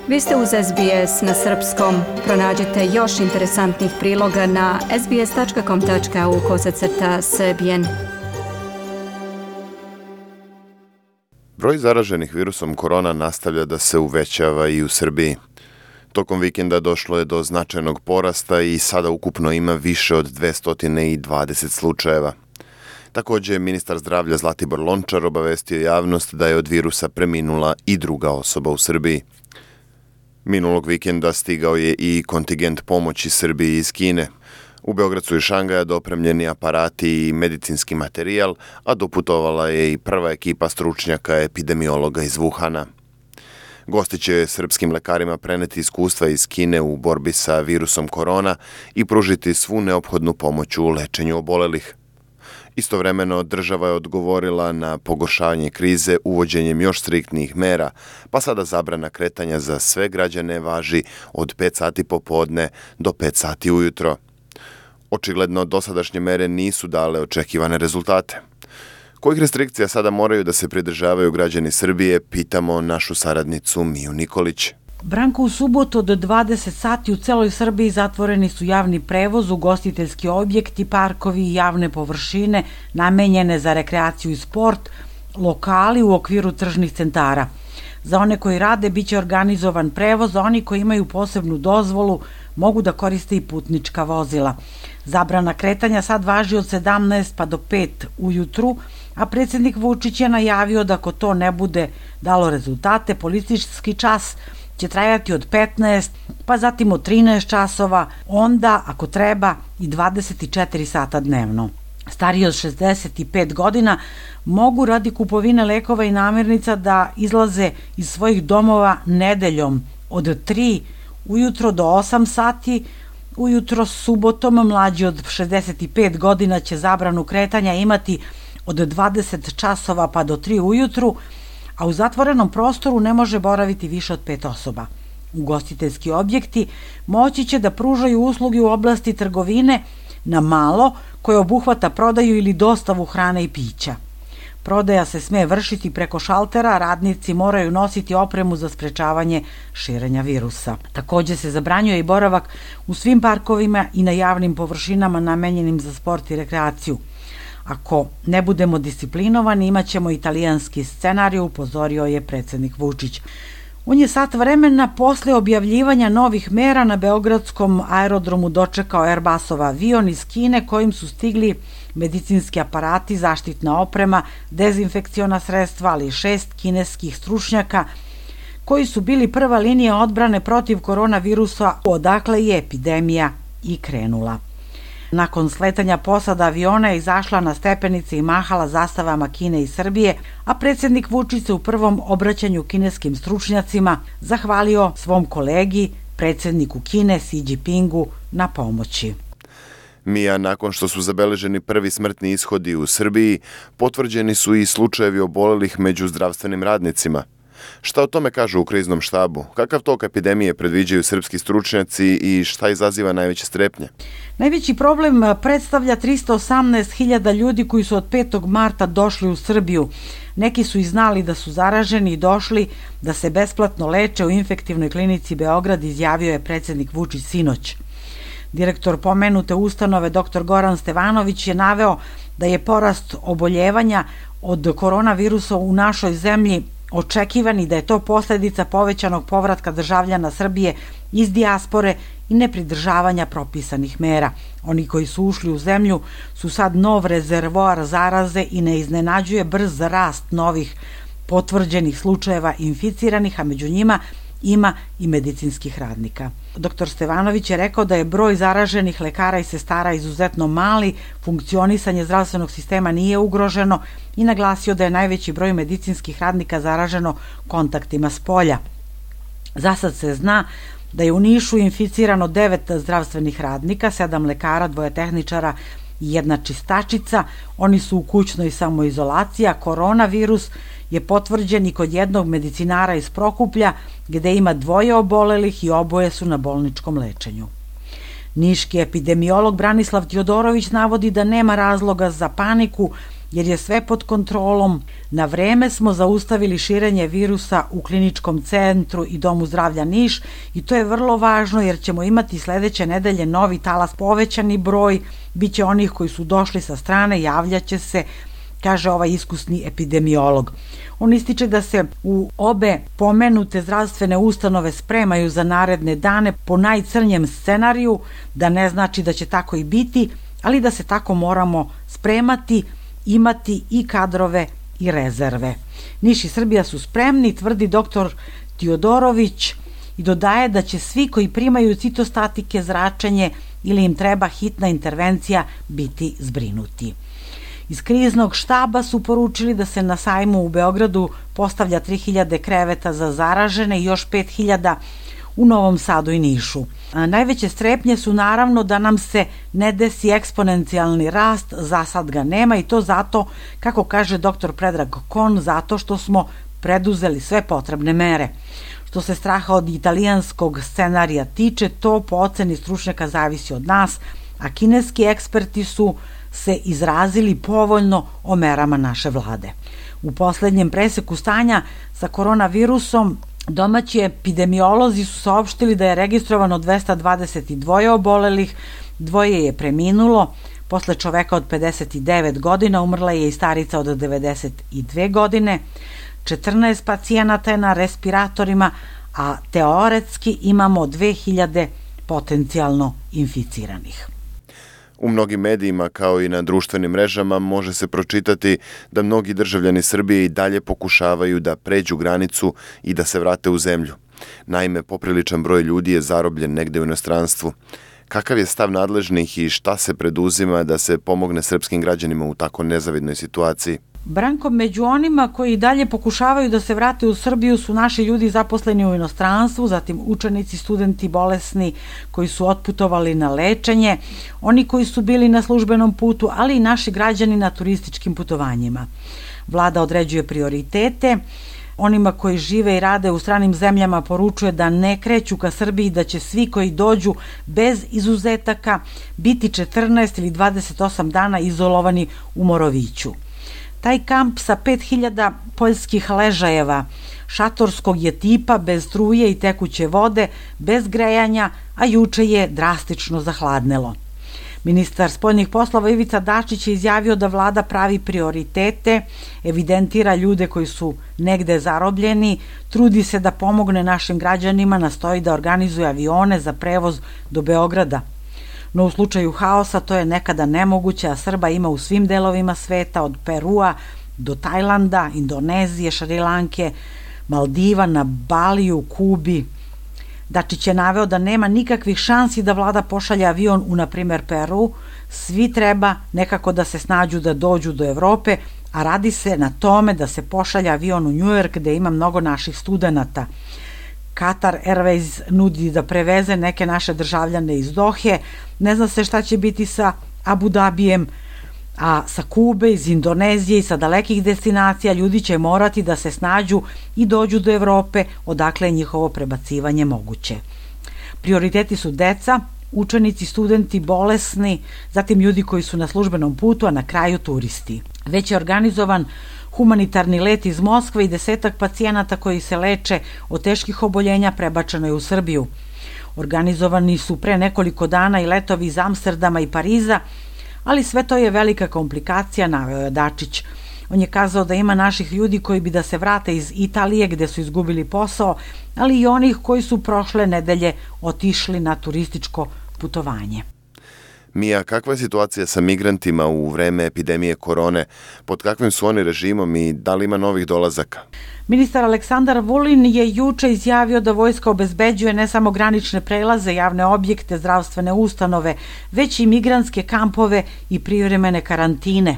Vi ste uz SBS na srpskom. Pronađite još interesantnih priloga na sbs.com.au/srbijen. Broj zaraženih virusom korona nastavlja da se uvećava i u Srbiji. Tokom vikenda došlo je do značajnog porasta i sada ukupno ima više od 220 slučajeva. Također, ministar zdravlja Zlatibor Lončar obavestio javnost da je od virusa preminula i druga osoba u Srbiji. Minulog vikenda stigao je i kontingent pomoći Srbiji iz Kine. U Beograd su iz Šangaja dopremljeni aparati i medicinski materijal, a doputovala je i prva ekipa stručnjaka epidemiologa iz Wuhana. Gosti će srpskim lekarima preneti iskustva iz Kine u borbi sa virusom korona i pružiti svu neophodnu pomoć u lečenju obolelih. Istovremeno, država je odgovorila na pogoršavanje krize uvođenjem još striktnijih mera, pa sada zabrana kretanja za sve građane važi od 5 sati popodne do 5 sati ujutro. Očigledno, dosadašnje mere nisu dale očekivane rezultate. Kojih restrikcija sada moraju da se pridržavaju građani Srbije, pitamo našu saradnicu Miju Nikolić. Branko, u subotu od 20 sati u celoj Srbiji zatvoreni su javni prevoz, ugostiteljski objekti, parkovi i javne površine namenjene za rekreaciju i sport, lokali u okviru tržnih centara. Za one koji rade biće organizovan prevoz, a oni koji imaju posebnu dozvolu mogu da koriste i putnička vozila. Zabrana kretanja sad važi od 17 pa do 5 ujutru, a predsjednik Vučić je najavio da ako to ne bude dalo rezultate, policijski čas će trajati od 15, pa zatim od 13 časova, onda, ako treba, i 24 sata dnevno. Stariji od 65 godina mogu radi kupovine lekova i namirnica da izlaze iz svojih domova nedeljom od 3 ujutro do 8 sati, ujutro subotom. Mlađi od 65 godina će zabranu kretanja imati od 20 časova pa do 3 ujutru, a u zatvorenom prostoru ne može boraviti više od 5 osoba. Ugostiteljski objekti moći će da pružaju usluge u oblasti trgovine na malo, koje obuhvata prodaju ili dostavu hrane i pića. Prodaja se sme vršiti preko šaltera, a radnici moraju nositi opremu za sprečavanje širenja virusa. Također se zabranjuje i boravak u svim parkovima i na javnim površinama namenjenim za sport i rekreaciju. Ako ne budemo disciplinovani, imat ćemo italijanski scenarij, upozorio je predsjednik Vučić. On je sat vremena posle objavljivanja novih mera na beogradskom aerodromu dočekao Airbusov avion iz Kine kojim su stigli medicinski aparati, zaštitna oprema, dezinfekciona sredstva, ali i 6 kineskih stručnjaka koji su bili prva linija odbrane protiv koronavirusa, odakle je epidemija i krenula. Nakon sletanja posada aviona je izašla na stepenice i mahala zastavama Kine i Srbije, a predsjednik Vučić se u prvom obraćanju kineskim stručnjacima zahvalio svom kolegi, predsjedniku Kine Xi Jinpingu, na pomoći. Mija, nakon što su zabeleženi prvi smrtni ishodi u Srbiji, potvrđeni su i slučajevi obolelih među zdravstvenim radnicima. Šta o tome kažu u kriznom štabu? Kakav tok epidemije predviđaju srpski stručnjaci i šta izaziva najveće strepnje? Najveći problem predstavlja 318.000 ljudi koji su od 5. marta došli u Srbiju. Neki su i znali da su zaraženi i došli da se besplatno leče u infektivnoj klinici Beograd, izjavio je predsjednik Vučić sinoć. Direktor pomenute ustanove dr. Goran Stevanović je naveo da je porast oboljevanja od koronavirusa u našoj zemlji očekivan i da je to posljedica povećanog povratka državljana Srbije iz dijaspore i nepridržavanja propisanih mera. Oni koji su ušli u zemlju su sad nov rezervoar zaraze i ne iznenađuje brz rast novih potvrđenih slučajeva inficiranih, a među njima ima i medicinskih radnika. Dr. Stevanović je rekao da je broj zaraženih lekara i sestara izuzetno mali, funkcionisanje zdravstvenog sistema nije ugroženo i naglasio da je najveći broj medicinskih radnika zaraženo kontaktima s polja. Zasad se zna da je u Nišu inficirano 9 zdravstvenih radnika, 7 lekara, 2 tehničara i 1 čistačica. Oni su u kućnoj samoizolaciji, a koronavirus je potvrđen i kod jednog medicinara iz Prokuplja, gde ima 2 obolelih i oboje su na bolničkom lečenju. Niški epidemiolog Branislav Tjodorović navodi da nema razloga za paniku jer je sve pod kontrolom. Na vreme smo zaustavili širenje virusa u kliničkom centru i Domu zdravlja Niš i to je vrlo važno jer ćemo imati sledeće nedelje novi talas, povećani broj, bit će onih koji su došli sa strane, javljaće se, kaže ovaj iskusni epidemiolog. On ističe da se u obe pomenute zdravstvene ustanove spremaju za naredne dane po najcrnjem scenariju, da ne znači da će tako i biti, ali da se tako moramo spremati, imati i kadrove i rezerve. Niš i Srbija su spremni, tvrdi doktor Tiodorović i dodaje da će svi koji primaju citostatike, zračenje ili im treba hitna intervencija biti zbrinuti. Iz kriznog štaba su poručili da se na sajmu u Beogradu postavlja 3000 kreveta za zaražene i još 5000 u Novom Sadu i Nišu. Najveće strepnje su naravno da nam se ne desi eksponencijalni rast, za sad ga nema i to zato, kako kaže dr. Predrag Kon, zato što smo preduzeli sve potrebne mere. Što se straha od italijanskog scenarija tiče, to po oceni stručnjaka zavisi od nas, a kineski eksperti su se izrazili povoljno o merama naše vlade. U poslednjem preseku stanja sa koronavirusom domaći epidemiolozi su saopštili da je registrovano 222 obolelih, 2 je preminulo, posle čoveka od 59 godina umrla je i starica od 92 godine, 14 pacijenata je na respiratorima, a teoretski imamo 2000 potencijalno inficiranih. U mnogim medijima, kao i na društvenim mrežama, može se pročitati da mnogi državljani Srbije i dalje pokušavaju da pređu granicu i da se vrate u zemlju. Naime, popriličan broj ljudi je zarobljen negde u inostranstvu. Kakav je stav nadležnih i šta se preduzima da se pomogne srpskim građanima u tako nezavidnoj situaciji? Branko, među onima koji dalje pokušavaju da se vrate u Srbiju su naši ljudi zaposleni u inostranstvu, zatim učenici, studenti, bolesni koji su otputovali na lečenje, oni koji su bili na službenom putu, ali i naši građani na turističkim putovanjima. Vlada određuje prioritete, onima koji žive i rade u stranim zemljama poručuje da ne kreću ka Srbiji, da će svi koji dođu bez izuzetaka biti 14 ili 28 dana izolovani u Moroviću. Taj kamp sa 5000 poljskih ležajeva, šatorskog je tipa, bez struje i tekuće vode, bez grejanja, a juče je drastično zahladnelo. Ministar spoljnih poslova Ivica Dačić je izjavio da vlada pravi prioritete, evidentira ljude koji su negde zarobljeni, trudi se da pomogne našim građanima, nastoji da organizuje avione za prevoz do Beograda. No u slučaju haosa to je nekada nemoguće, a Srba ima u svim delovima sveta, od Perua do Tajlanda, Indonezije, Šrilanke, Maldiva, na Baliju, Kubi. Dačić je naveo da nema nikakvih šansi da vlada pošalje avion u, na primer, Peru. Svi treba nekako da se snađu da dođu do Evrope, a radi se na tome da se pošalje avion u Njujork gde ima mnogo naših studenata. Qatar Airways nudi da preveze neke naše državljane iz Dohe, ne zna se šta će biti sa Abu Dabijem, a sa Kube, iz Indonezije i sa dalekih destinacija ljudi će morati da se snađu i dođu do Evrope, odakle je njihovo prebacivanje moguće. Prioriteti su deca, učenici, studenti, bolesni, zatim ljudi koji su na službenom putu, a na kraju turisti. Već je organizovan humanitarni let iz Moskve i 10 pacijenata koji se leče od teških oboljenja prebačeno je u Srbiju. Organizovani su pre nekoliko dana i letovi iz Amsterdama i Pariza, ali sve to je velika komplikacija, naveo je Dačić. On je kazao da ima naših ljudi koji bi da se vrate iz Italije gde su izgubili posao, ali i onih koji su prošle nedelje otišli na turističko putovanje. Mija, kakva je situacija sa migrantima u vreme epidemije korone? Pod kakvim su oni režimom i da li ima novih dolazaka? Ministar Aleksandar Vulin je juče izjavio da vojska obezbeđuje ne samo granične prelaze, javne objekte, zdravstvene ustanove, već i migrantske kampove i privremene karantine.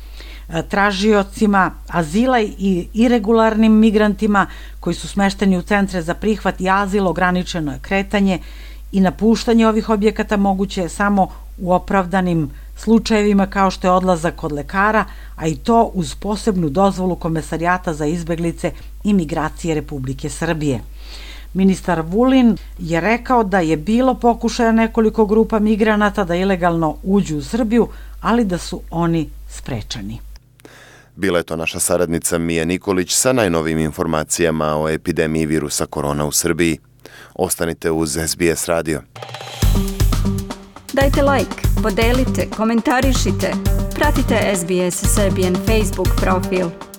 Tražiocima azila i iregularnim migrantima koji su smešteni u centre za prihvat i azil ograničeno je kretanje i napuštanje ovih objekata moguće je samo u opravdanim slučajevima kao što je odlazak kod lekara, a i to uz posebnu dozvolu Komesarijata za izbeglice i migracije Republike Srbije. Ministar Vulin je rekao da je bilo pokušaja nekoliko grupa migranata da ilegalno uđu u Srbiju, ali da su oni sprečeni. Bila je to naša saradnica Mija Nikolić sa najnovijim informacijama o epidemiji virusa korona u Srbiji. Ostanite uz SBS radio. Dajte like, podelite, komentarišite. Pratite SBS Serbian Facebook profil.